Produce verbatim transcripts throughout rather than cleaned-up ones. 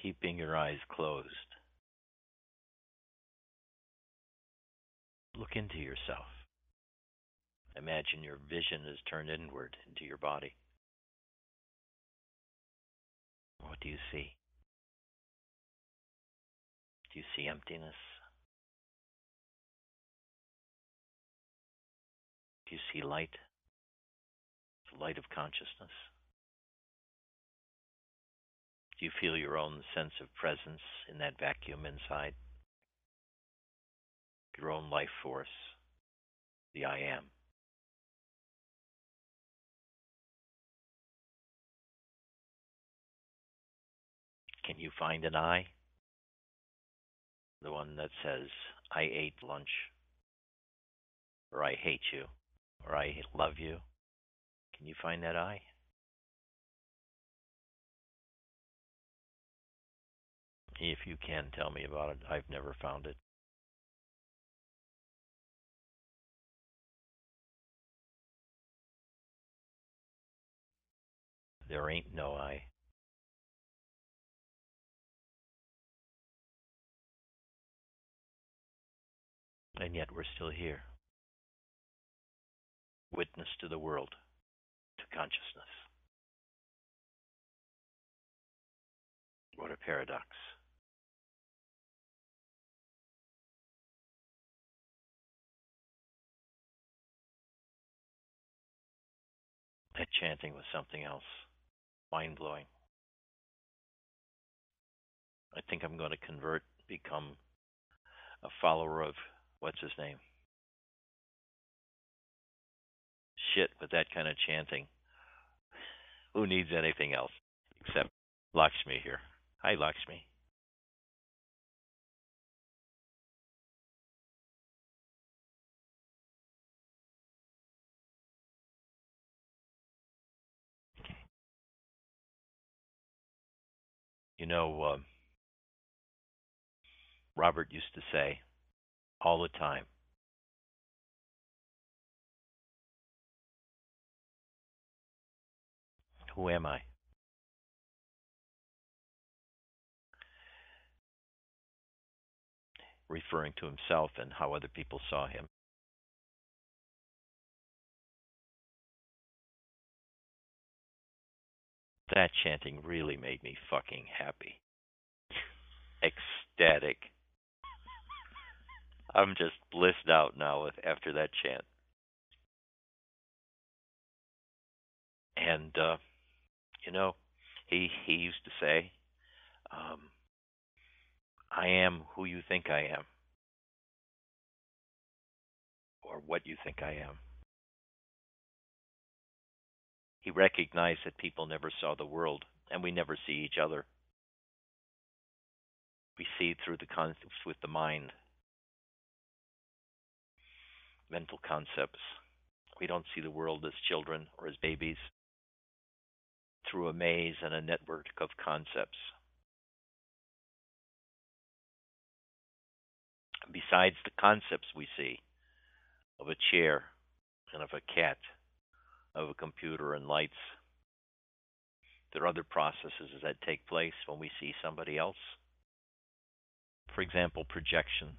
Keeping your eyes closed, look into yourself. Imagine your vision is turned inward into your body. What do you see? Do you see emptiness? Do you see light? The light of consciousness? Do you feel your own sense of presence in that vacuum inside? Your own life force, the I am. Can you find an I? The one that says, I ate lunch, or I hate you, or I love you. Can you find that I? If you can, tell me about it. I've never found it. There ain't no I. And yet we're still here, witness to the world, to consciousness. What a paradox. That chanting was something else. Mind blowing. I think I'm going to convert, become a follower of what's his name? Shit, with that kind of chanting. Who needs anything else except Lakshmi here? Hi, Lakshmi. You know, uh, Robert used to say all the time, who am I? Referring to himself and how other people saw him. That chanting really made me fucking happy. Ecstatic. I'm just blissed out now with after that chant. And uh, you know, he he used to say, um, "I am who you think I am, or what you think I am." He recognized that people never saw the world, and we never see each other. We see through the concepts with the mind, mental concepts. We don't see the world as children or as babies, through a maze and a network of concepts. Besides the concepts we see of a chair and of a cat, of a computer and lights, there are other processes that take place when we see somebody else. For example, projections.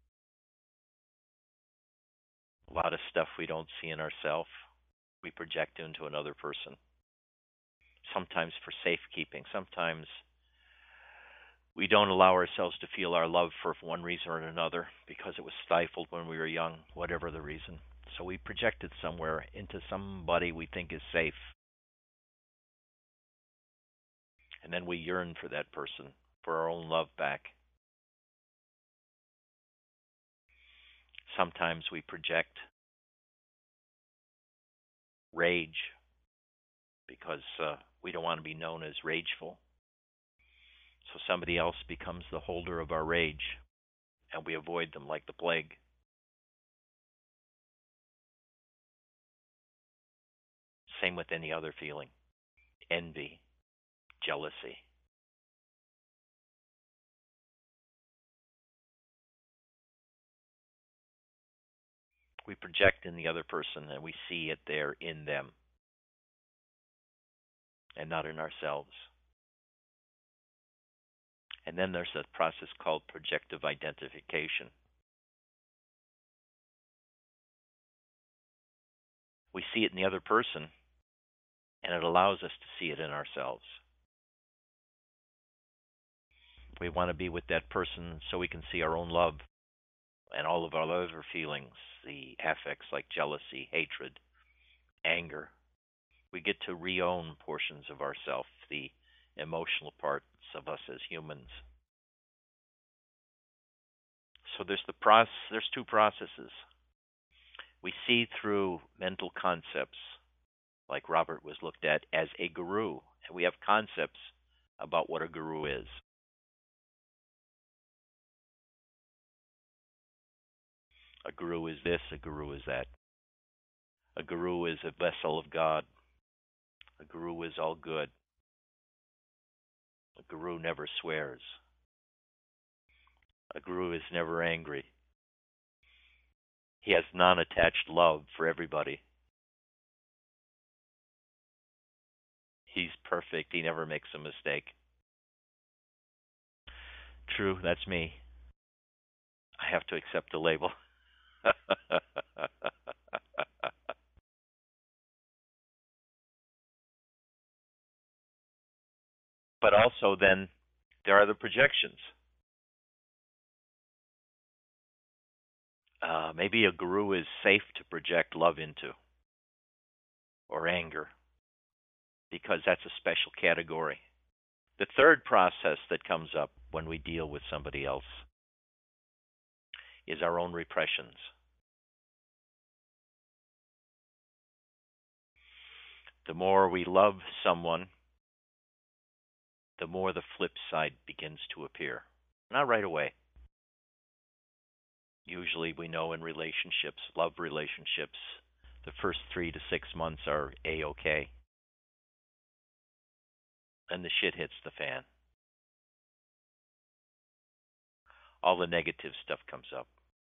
A lot of stuff we don't see in ourselves, we project into another person. Sometimes for safekeeping, sometimes we don't allow ourselves to feel our love for one reason or another because it was stifled when we were young, whatever the reason. So we project it somewhere into somebody we think is safe. And then we yearn for that person, for our own love back. Sometimes we project rage because uh, we don't want to be known as rageful. So somebody else becomes the holder of our rage, and we avoid them like the plague. Same with any other feeling. Envy, jealousy. We project in the other person and we see it there in them and not in ourselves. And then there's a process called projective identification. We see it in the other person, and it allows us to see it in ourselves. We want to be with that person so we can see our own love and all of our other feelings, the affects like jealousy, hatred, anger. We get to re-own portions of ourself, the emotional parts of us as humans. So there's the process. There's two processes. We see through mental concepts, like Robert was looked at as a guru, and we have concepts about what a guru is. A guru is this, a guru is that. A guru is a vessel of God. A guru is all good. A guru never swears. A guru is never angry. He has non attached love for everybody. He's perfect. He never makes a mistake. True, that's me. I have to accept the label. But also, then, there are the projections. Uh, maybe a guru is safe to project love into or anger because that's a special category. The third process that comes up when we deal with somebody else is our own repressions. The more we love someone, the more the flip side begins to appear. Not right away. Usually we know in relationships, love relationships, the first three to six months are A-OK. And the shit hits the fan. All the negative stuff comes up.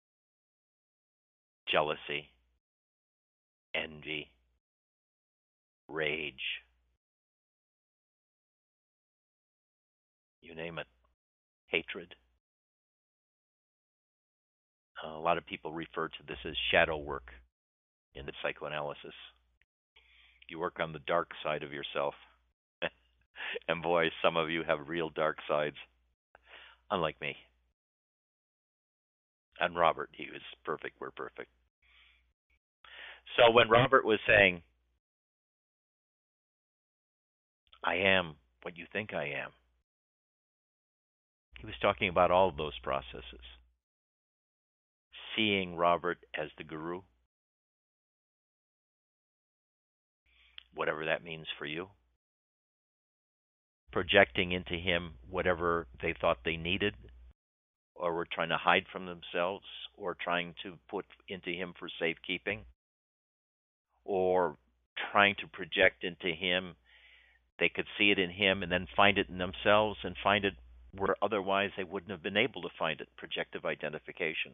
Jealousy, envy, rage, you name it, hatred. Uh, a lot of people refer to this as shadow work in the psychoanalysis. You work on the dark side of yourself. And boy, some of you have real dark sides, unlike me. And Robert, he was perfect. We're perfect. So when Robert was saying, I am what you think I am, he was talking about all of those processes. Seeing Robert as the guru, whatever that means for you. Projecting into him whatever they thought they needed, or were trying to hide from themselves, or trying to put into him for safekeeping, or trying to project into him. They could see it in him and then find it in themselves and find it where otherwise they wouldn't have been able to find it. Projective identification.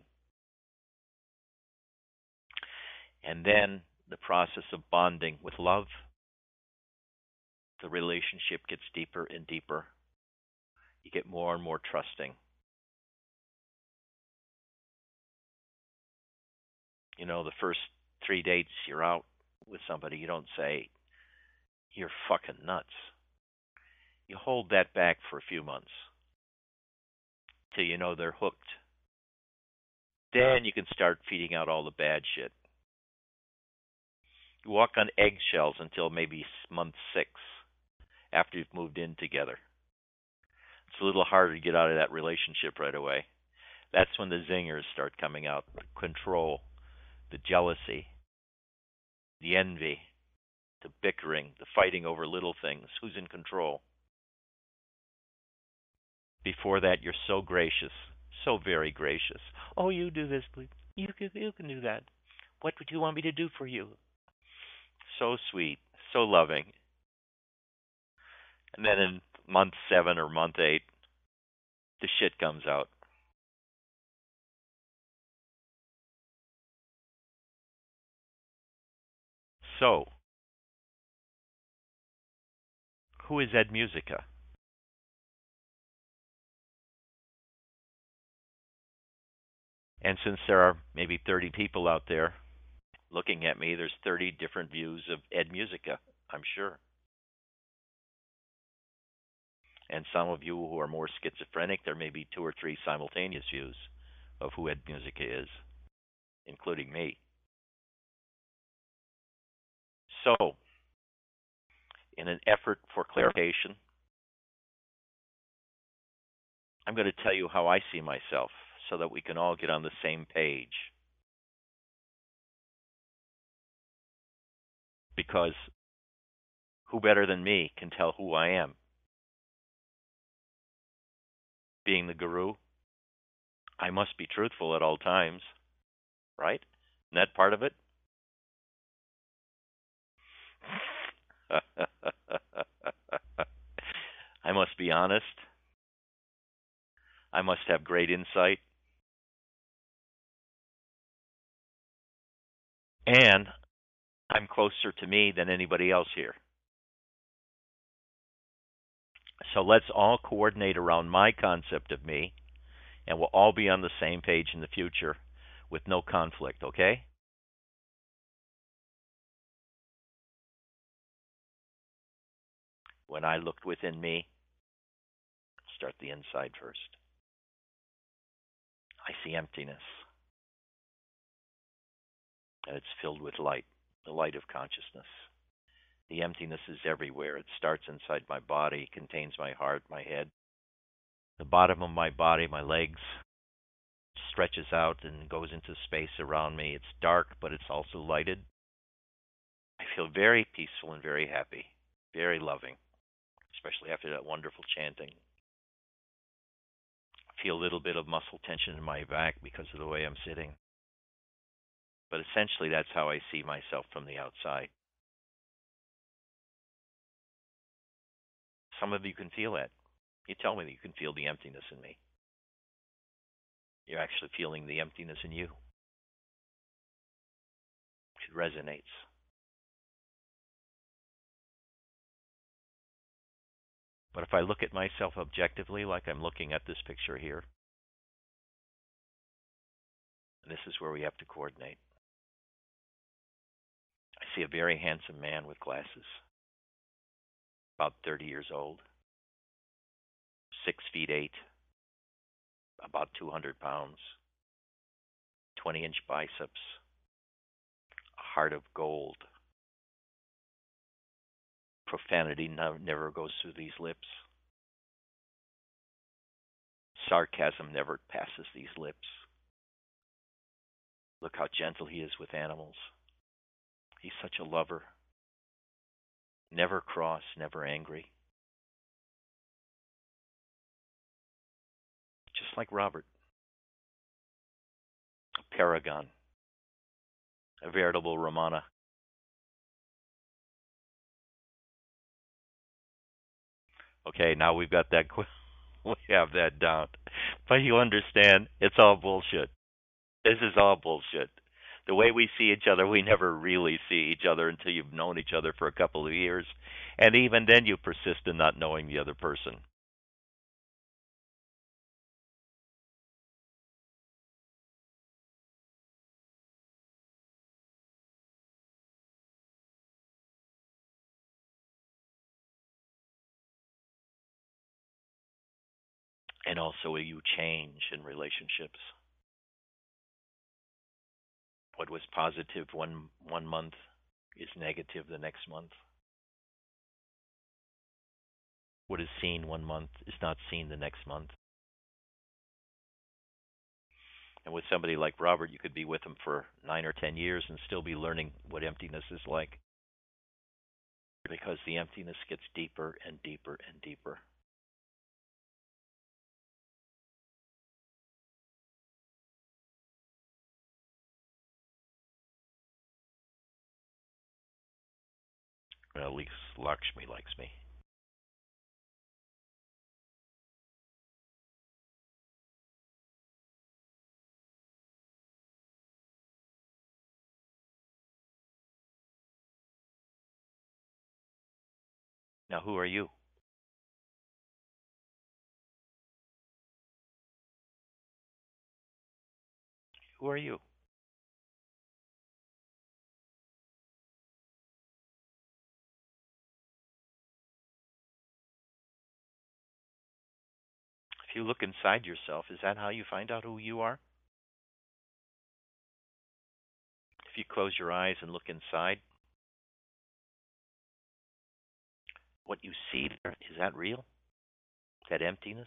And then the process of bonding with love. The relationship gets deeper and deeper. You get more and more trusting. You know, the first three dates you're out with somebody, you don't say, you're fucking nuts. You hold that back for a few months till you know they're hooked. Then you can start feeding out all the bad shit. You walk on eggshells until maybe month six after you've moved in together. It's a little harder to get out of that relationship right away. That's when the zingers start coming out. The control, the jealousy, the envy, the bickering, the fighting over little things. Who's in control? Before that, you're so gracious, so very gracious. Oh, you do this, please. You can, you can do that. What would you want me to do for you? So sweet, so loving. And then in month seven or month eight, the shit comes out. So, who is Ed Musica? And since there are maybe thirty people out there looking at me, there's thirty different views of Ed Musica, I'm sure. And some of you who are more schizophrenic, there may be two or three simultaneous views of who Ed Musica is, including me. So, in an effort for clarification, I'm going to tell you how I see myself so that we can all get on the same page. Because who better than me can tell who I am? Being the guru, I must be truthful at all times, right? Isn't that part of it? I must be honest. I must have great insight. And I'm closer to me than anybody else here. So let's all coordinate around my concept of me, and we'll all be on the same page in the future with no conflict, okay? When I looked within me, start the inside first. I see emptiness, and it's filled with light, the light of consciousness. The emptiness is everywhere. It starts inside my body, contains my heart, my head, the bottom of my body, my legs, stretches out and goes into space around me. It's dark, but it's also lighted. I feel very peaceful and very happy, very loving, especially after that wonderful chanting. I feel a little bit of muscle tension in my back because of the way I'm sitting. But essentially, that's how I see myself from the outside. Some of you can feel that. You tell me that you can feel the emptiness in me. You're actually feeling the emptiness in you. It resonates. But if I look at myself objectively, like I'm looking at this picture here, and this is where we have to coordinate. I see a very handsome man with glasses, about thirty years old, six feet eight, about two hundred pounds, twenty inch biceps, a heart of gold. Profanity no, never goes through these lips. Sarcasm never passes these lips. Look how gentle he is with animals. He's such a lover. Never cross, never angry. Just like Robert. A paragon. A veritable Ramana. Okay, now we've got that. We have that down. But you understand, it's all bullshit. This is all bullshit. The way we see each other, we never really see each other until you've known each other for a couple of years. And even then, you persist in not knowing the other person. And also, you change in relationships. What was positive one one month is negative the next month. What is seen one month is not seen the next month. And with somebody like Robert, you could be with him for nine or ten years and still be learning what emptiness is like. Because the emptiness gets deeper and deeper and deeper. Well, at least Lakshmi likes me. Now, who are you? Who are you? If you look inside yourself, is that how you find out who you are? If you close your eyes and look inside, what you see there, is that real? That emptiness?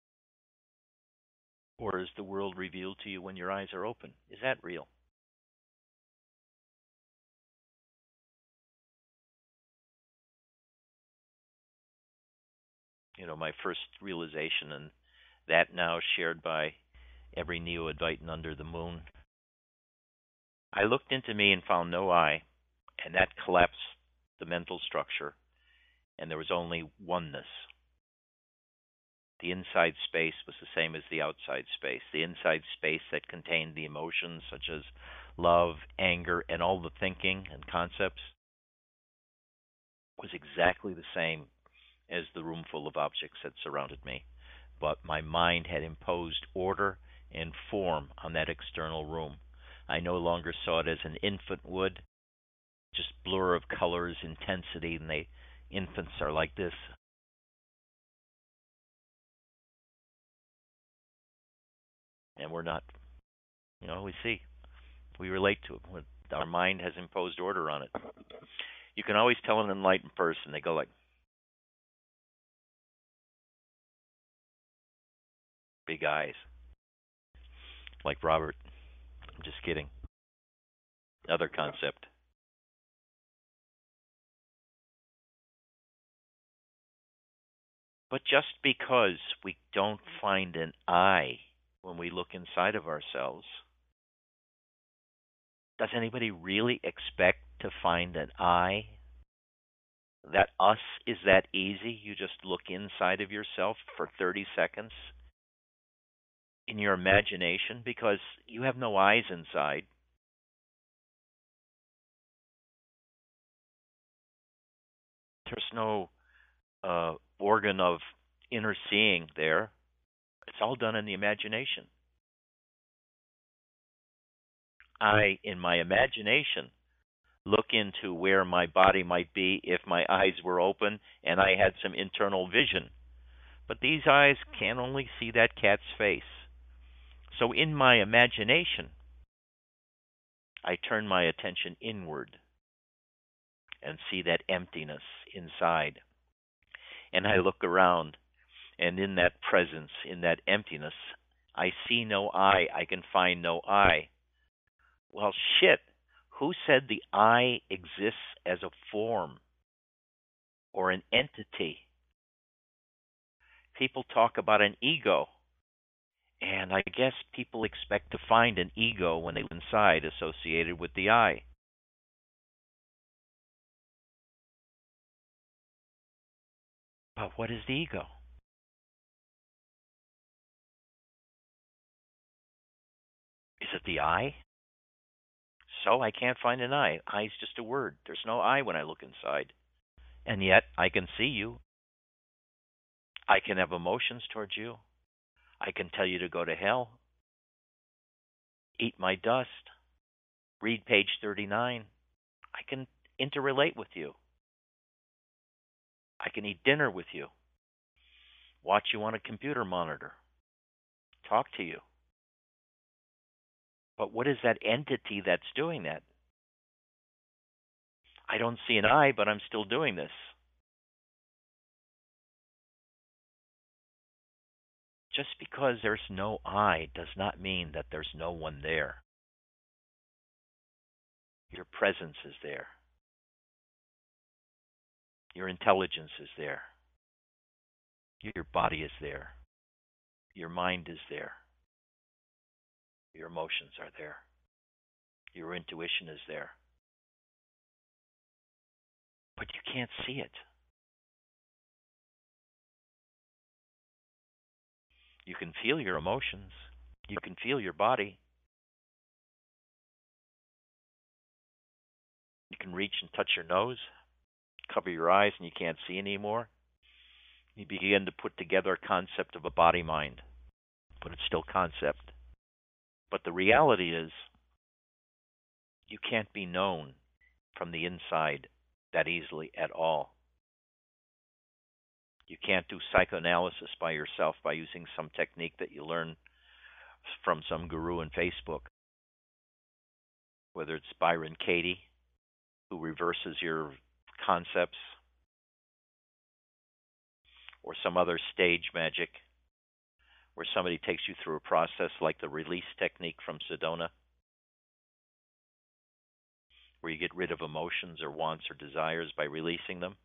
Or is the world revealed to you when your eyes are open? Is that real? You know, my first realization, and that now shared by every neo-Advaitin under the moon. I looked into me and found no I, and that collapsed the mental structure, and there was only oneness. The inside space was the same as the outside space. The inside space that contained the emotions such as love, anger, and all the thinking and concepts was exactly the same as the room full of objects that surrounded me. But my mind had imposed order and form on that external room. I no longer saw it as an infant would, just blur of colors, intensity, and they infants are like this. And we're not, you know, we see, we relate to it. Our mind has imposed order on it. You can always tell an enlightened person, they go like, big eyes, like Robert. I'm just kidding. Other concept. But just because we don't find an I when we look inside of ourselves, does anybody really expect to find an I? That us is that easy? You just look inside of yourself for thirty seconds in your imagination because you have no eyes inside. There's no uh, organ of inner seeing there. It's all done in the imagination. I, in my imagination, look into where my body might be if my eyes were open and I had some internal vision. But these eyes can only see that cat's face. So in my imagination, I turn my attention inward and see that emptiness inside. And I look around, and in that presence, in that emptiness, I see no I. I can find no I. Well, shit. Who said the I exists as a form or an entity? People talk about an ego. And I guess people expect to find an ego when they look inside associated with the I. But what is the ego? Is it the I? So I can't find an I. I is just a word. There's no I when I look inside. And yet I can see you. I can have emotions towards you. I can tell you to go to hell. Eat my dust. Read page thirty-nine. I can interrelate with you. I can eat dinner with you. Watch you on a computer monitor. Talk to you. But what is that entity that's doing that? I don't see an I, but I'm still doing this. Just because there's no I does not mean that there's no one there. Your presence is there. Your intelligence is there. Your body is there. Your mind is there. Your emotions are there. Your intuition is there. But you can't see it. You can feel your emotions. You can feel your body. You can reach and touch your nose, cover your eyes, and you can't see anymore. You begin to put together a concept of a body mind, but it's still concept. But the reality is, you can't be known from the inside that easily at all. You can't do psychoanalysis by yourself by using some technique that you learn from some guru on Facebook, whether it's Byron Katie, who reverses your concepts, or some other stage magic where somebody takes you through a process like the release technique from Sedona, where you get rid of emotions or wants or desires by releasing them.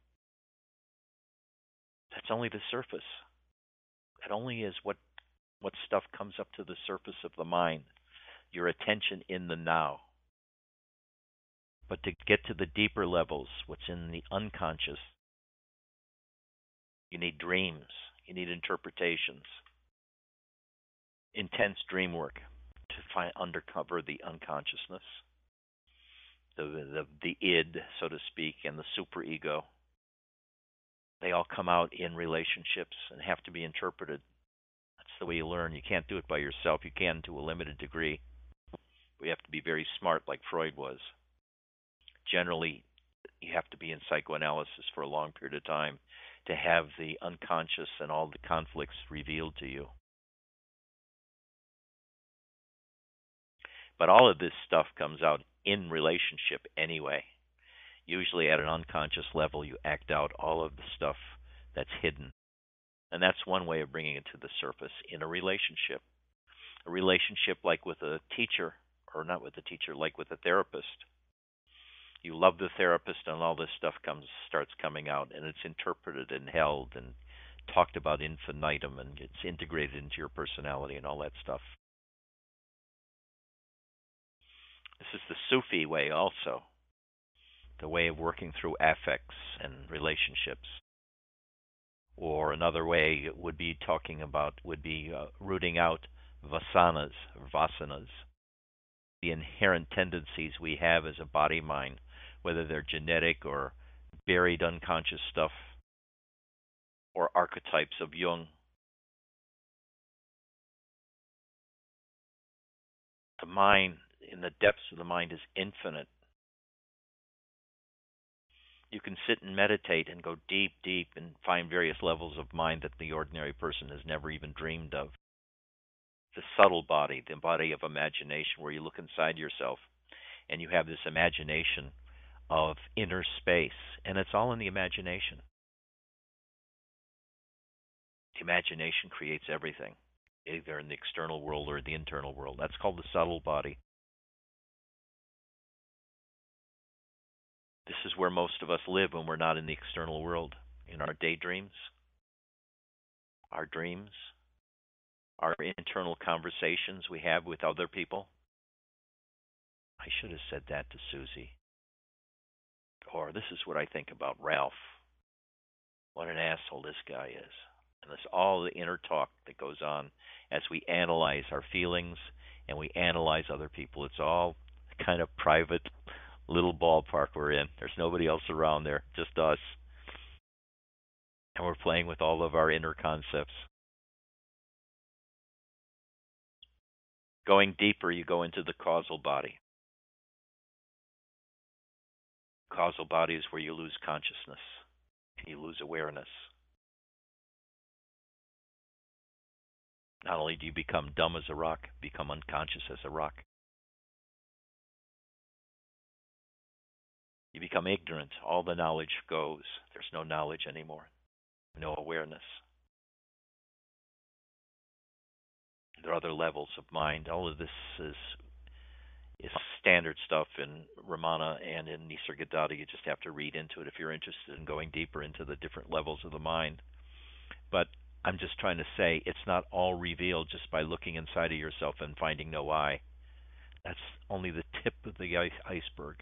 That's only the surface. That only is what what stuff comes up to the surface of the mind, your attention in the now. But to get to the deeper levels, what's in the unconscious, you need dreams, you need interpretations, intense dream work to find undercover the unconsciousness, the the the id, so to speak, and the superego. They all come out in relationships and have to be interpreted. That's the way you learn. You can't do it by yourself. You can to a limited degree. We have to be very smart, like Freud was. Generally, you have to be in psychoanalysis for a long period of time to have the unconscious and all the conflicts revealed to you. But all of this stuff comes out in relationship anyway. Usually at an unconscious level, you act out all of the stuff that's hidden. And that's one way of bringing it to the surface in a relationship. A relationship like with a teacher, or not with a teacher, like with a therapist. You love the therapist and all this stuff comes starts coming out, and it's interpreted and held and talked about infinitum, and it's integrated into your personality and all that stuff. This is the Sufi way also, the way of working through affects and relationships. Or another way would be talking about, would be uh, rooting out vasanas, vasanas, the inherent tendencies we have as a body mind, whether they're genetic or buried unconscious stuff, or archetypes of Jung. The mind, in the depths of the mind, is infinite. You can sit and meditate and go deep, deep and find various levels of mind that the ordinary person has never even dreamed of. The subtle body, the body of imagination, where you look inside yourself and you have this imagination of inner space, and it's all in the imagination. The imagination creates everything, either in the external world or the internal world. That's called the subtle body. This is where most of us live when we're not in the external world, in our daydreams, our dreams, our internal conversations we have with other people. I should have said that to Susie. Or this is what I think about Ralph. What an asshole this guy is. And there's all the inner talk that goes on as we analyze our feelings and we analyze other people. It's all kind of private little ballpark we're in. There's nobody else around there, just us. And we're playing with all of our inner concepts. Going deeper, you go into the causal body. Causal body is where you lose consciousness and you lose awareness. Not only do you become dumb as a rock, become unconscious as a rock. You become ignorant. All the knowledge goes. There's no knowledge anymore. No awareness. There are other levels of mind. All of this is is standard stuff in Ramana and in Nisargadatta. You just have to read into it if you're interested in going deeper into the different levels of the mind. But I'm just trying to say it's not all revealed just by looking inside of yourself and finding no I. That's only the tip of the iceberg.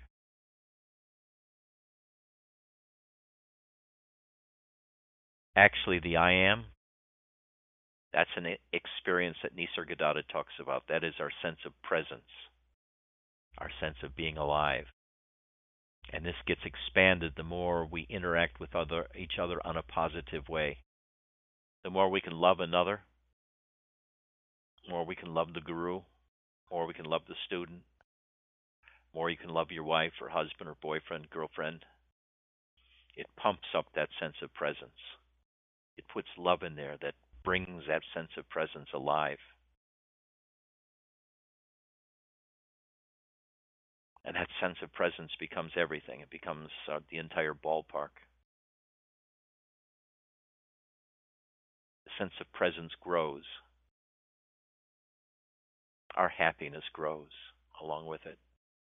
Actually, the I am, that's an experience that Nisargadatta talks about. That is our sense of presence, our sense of being alive. And this gets expanded the more we interact with other each other on a positive way. The more we can love another, the more we can love the guru, more we can love the student, more you can love your wife or husband or boyfriend, girlfriend. It pumps up that sense of presence. It puts love in there that brings that sense of presence alive. And that sense of presence becomes everything. It becomes uh, the entire ballpark. The sense of presence grows. Our happiness grows along with it.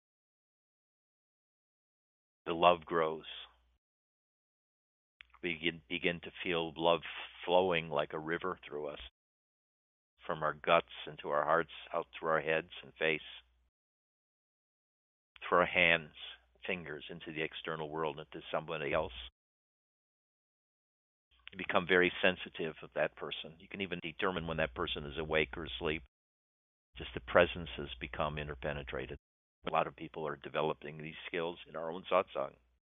The love grows. We begin, begin to feel love flowing like a river through us, from our guts into our hearts, out through our heads and face, through our hands, fingers, into the external world, into somebody else. You become very sensitive of that person. You can even determine when that person is awake or asleep. Just the presence has become interpenetrated. A lot of people are developing these skills in our own satsang.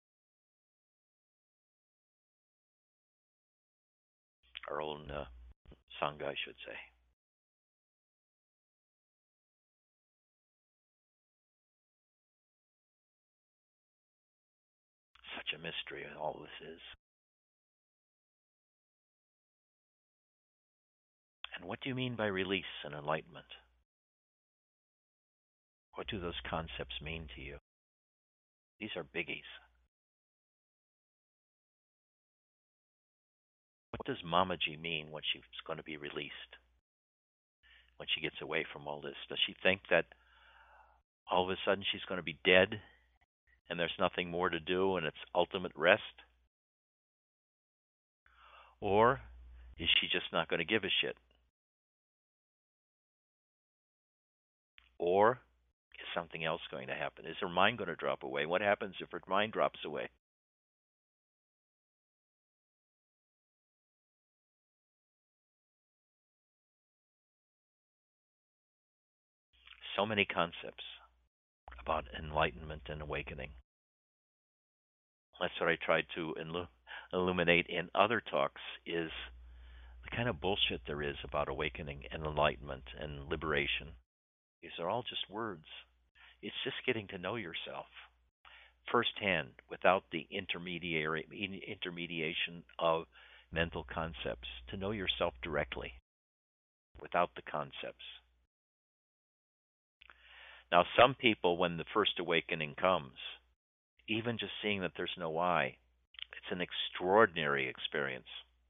Our own uh, sangha, I should say. Such a mystery all this is. And what do you mean by release and enlightenment? What do those concepts mean to you? These are biggies. What does Mamaji mean when she's going to be released? When she gets away from all this? Does she think that all of a sudden she's going to be dead and there's nothing more to do and it's ultimate rest? Or is she just not going to give a shit? Or is something else going to happen? Is her mind going to drop away? What happens if her mind drops away? So many concepts about enlightenment and awakening. That's what I tried to illu- illuminate in other talks is the kind of bullshit there is about awakening and enlightenment and liberation. These are all just words. It's just getting to know yourself firsthand without the intermediary intermediation of mental concepts, to know yourself directly without the concepts. Now, some people, when the first awakening comes, even just seeing that there's no I, it's an extraordinary experience.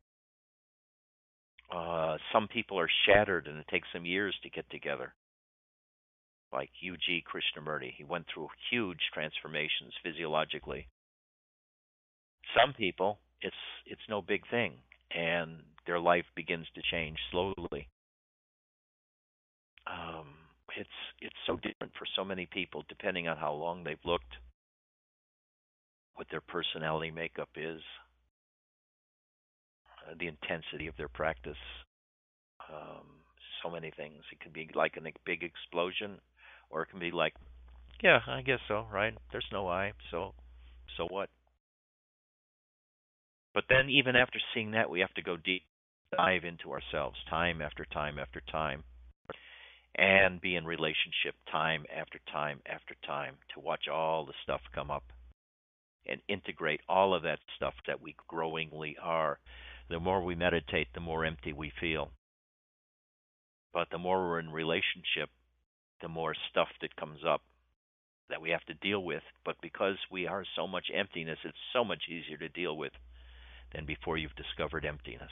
Uh, some people are shattered and it takes them years to get together. Like U G Krishnamurti, he went through huge transformations physiologically. Some people, it's it's no big thing, and their life begins to change slowly. Um, it's it's so different for so many people, depending on how long they've looked, what their personality makeup is, uh, the intensity of their practice. Um, so many things. It can be like a big explosion, or it can be like, yeah, I guess so, right? There's no I, so so what? But then, even after seeing that, we have to go deep, dive into ourselves, time after time after time, and be in relationship time after time after time to watch all the stuff come up and integrate all of that stuff that we growingly are. The more we meditate, the more empty we feel. But the more we're in relationship, the more stuff that comes up that we have to deal with. But because we are so much emptiness, it's so much easier to deal with than before you've discovered emptiness.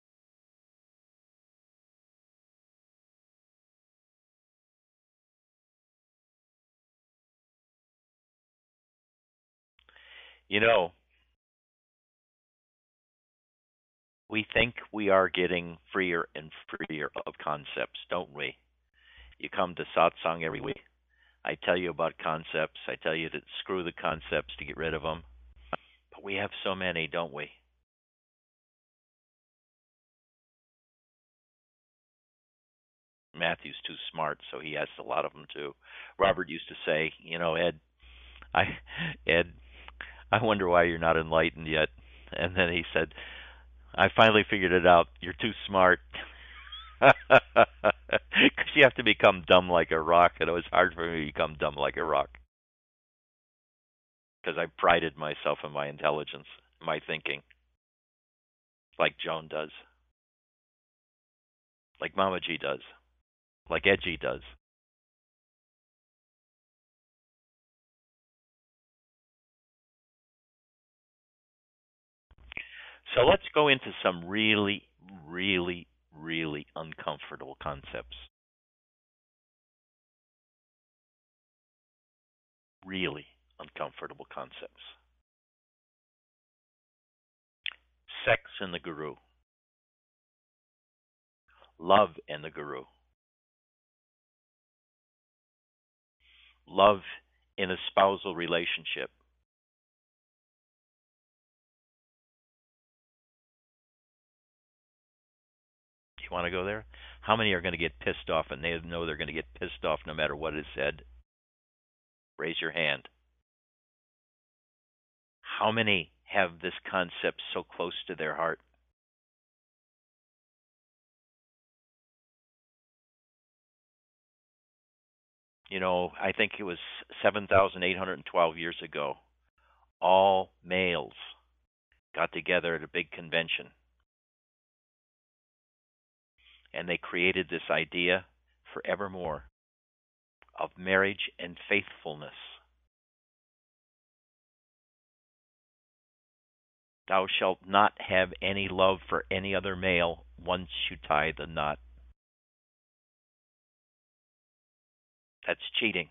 You know, we think we are getting freer and freer of concepts, don't we? You come to satsang every week. I tell you about concepts. I tell you to screw the concepts to get rid of them. But we have so many, don't we? Matthew's too smart, so he has a lot of them too. Robert used to say, you know, Ed, I, Ed, I wonder why you're not enlightened yet. And then he said, I finally figured it out. You're too smart. Because you have to become dumb like a rock, and it was hard for me to become dumb like a rock because I prided myself in my intelligence, my thinking, like Joan does, like Mama G does, like Edgy does. So let's go into some really, really, really uncomfortable concepts. Really uncomfortable concepts. Sex and the guru. Love and the guru. Love in a spousal relationship. You want to go there? How many are going to get pissed off and they know they're going to get pissed off no matter what is said? Raise your hand. How many have this concept so close to their heart? You know, I think it was seven thousand eight hundred twelve years ago. All males got together at a big convention and they created this idea forevermore of marriage and faithfulness. Thou shalt not have any love for any other male once you tie the knot. That's cheating.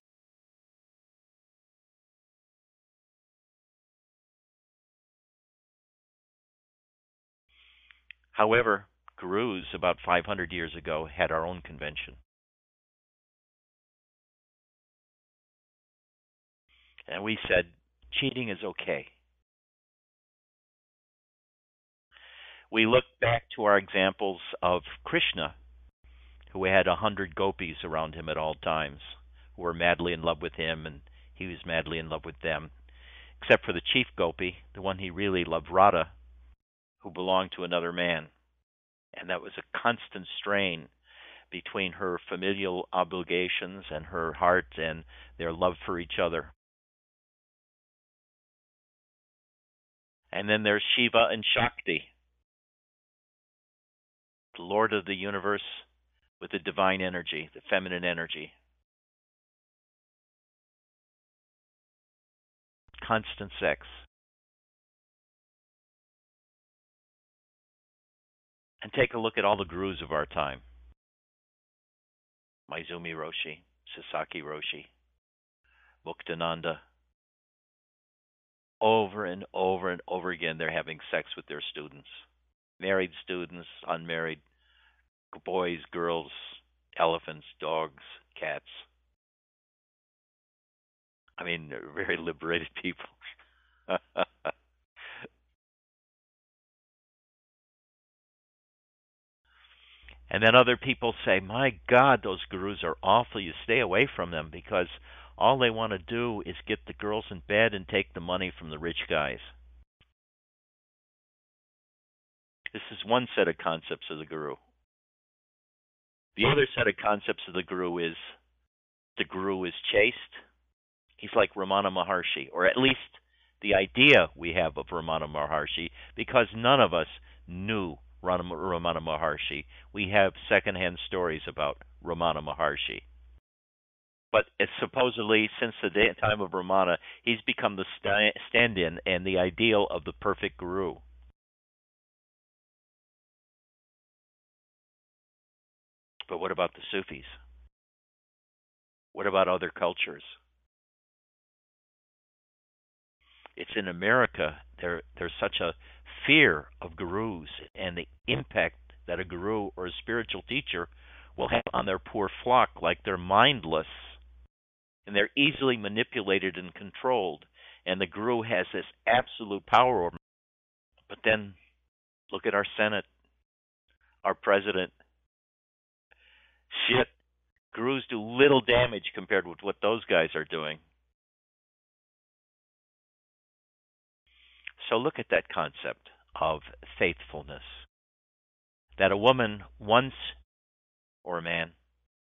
However, gurus about five hundred years ago had our own convention. And we said cheating is okay. We looked back to our examples of Krishna, who had a hundred gopis around him at all times, who were madly in love with him, and he was madly in love with them, except for the chief gopi, the one he really loved, Radha, who belonged to another man. And that was a constant strain between her familial obligations and her heart and their love for each other. And then there's Shiva and Shakti, the Lord of the universe with the divine energy, the feminine energy. Constant sex. And take a look at all the gurus of our time. Maizumi Roshi, Sasaki Roshi, Muktananda. Over and over and over again, they're having sex with their students. Married students, unmarried, boys, girls, elephants, dogs, cats. I mean, they're very liberated people. And then other people say, my God, those gurus are awful. You stay away from them because all they want to do is get the girls in bed and take the money from the rich guys. This is one set of concepts of the guru. The other set of concepts of the guru is the guru is chaste. He's like Ramana Maharshi, or at least the idea we have of Ramana Maharshi, because none of us knew Ramana Maharshi. We have secondhand stories about Ramana Maharshi. But it's supposedly, since the day, time of Ramana, he's become the stand-in and the ideal of the perfect guru. But what about the Sufis? What about other cultures? It's in America, there there's such a fear of gurus and the impact that a guru or a spiritual teacher will have on their poor flock, like they're mindless and they're easily manipulated and controlled, and the guru has this absolute power over them. But then look at our Senate, our president. Shit, gurus do little damage compared with what those guys are doing. So look at that concept of faithfulness. That a woman once, or a man,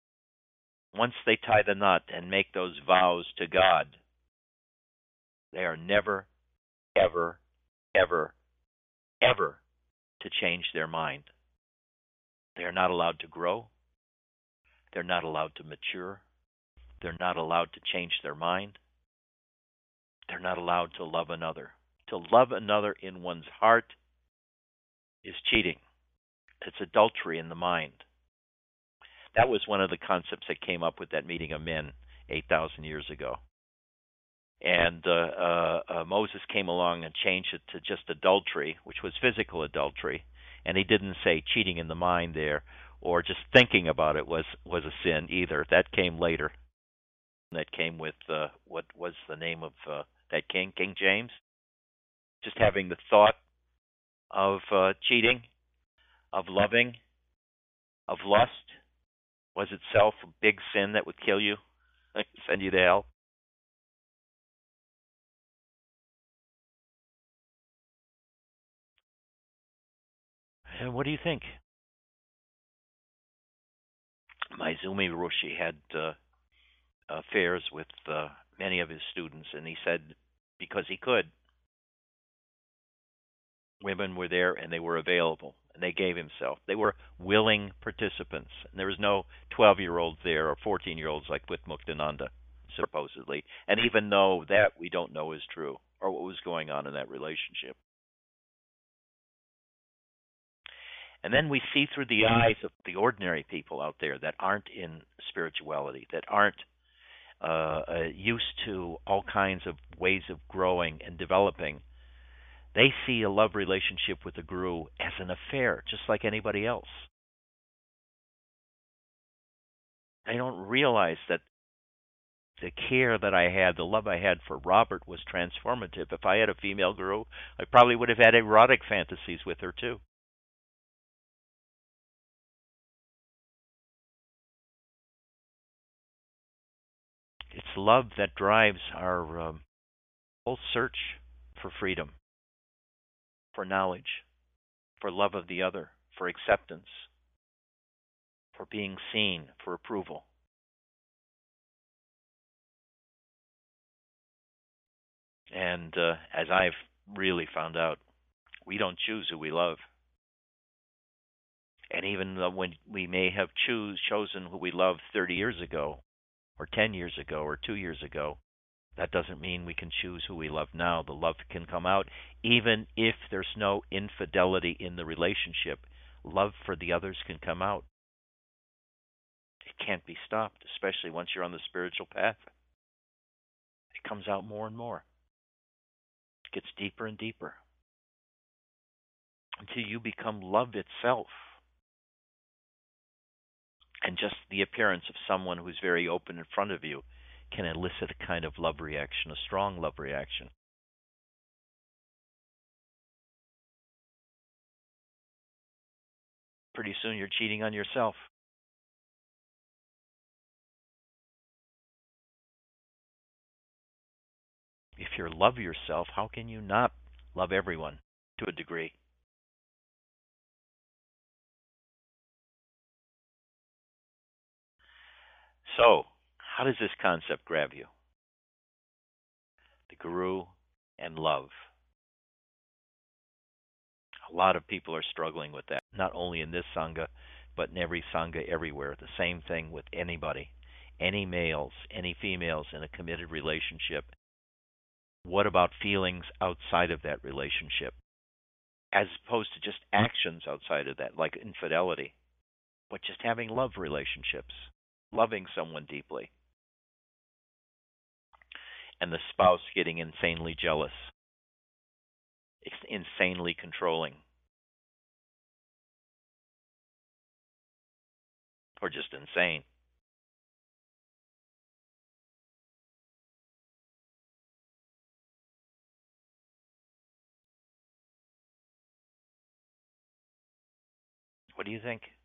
Once they tie the knot and make those vows to God, they are never, ever, ever, ever to change their mind. They are not allowed to grow. They're not allowed to mature. They're not allowed to change their mind. They're not allowed to love another. To love another in one's heart is cheating. It's adultery in the mind. That was one of the concepts that came up with that meeting of men eight thousand years ago. And uh, uh, uh, Moses came along and changed it to just adultery, which was physical adultery. And he didn't say cheating in the mind there, or just thinking about it was, was a sin either. That came later. That came with, uh, what was the name of uh, that king, King James? Just having the thought of uh, cheating, of loving, of lust, was itself a big sin that would kill you, send you to hell. And what do you think? Maezumi Roshi had uh, affairs with uh, many of his students, and he said because he could, women were there and they were available, and they gave himself. They were willing participants. And there was no twelve-year-olds there or fourteen-year-olds like with Muktananda, supposedly. And even though that we don't know is true, or what was going on in that relationship. And then we see through the eyes of the ordinary people out there that aren't in spirituality, that aren't uh, uh, used to all kinds of ways of growing and developing. They see a love relationship with the guru as an affair, just like anybody else. They don't realize that the care that I had, the love I had for Robert was transformative. If I had a female guru, I probably would have had erotic fantasies with her too. It's love that drives our um, whole search for freedom, for knowledge, for love of the other, for acceptance, for being seen, for approval. And uh, as I've really found out, we don't choose who we love. And even though when we may have choose chosen who we loved thirty years ago, or ten years ago, or two years ago, that doesn't mean we can choose who we love now. The love can come out even if there's no infidelity in the relationship. Love for the others can come out. It can't be stopped, especially once you're on the spiritual path. It comes out more and more. It gets deeper and deeper until you become love itself. And just the appearance of someone who's very open in front of you can elicit a kind of love reaction, a strong love reaction. Pretty soon you're cheating on yourself. If you love yourself, how can you not love everyone to a degree? So, how does this concept grab you? The guru and love. A lot of people are struggling with that, not only in this Sangha, but in every Sangha everywhere. The same thing with anybody. Any males, any females in a committed relationship. What about feelings outside of that relationship? As opposed to just actions outside of that, like infidelity, but just having love relationships, loving someone deeply, and the spouse getting insanely jealous, insanely controlling, or just insane. What do you think?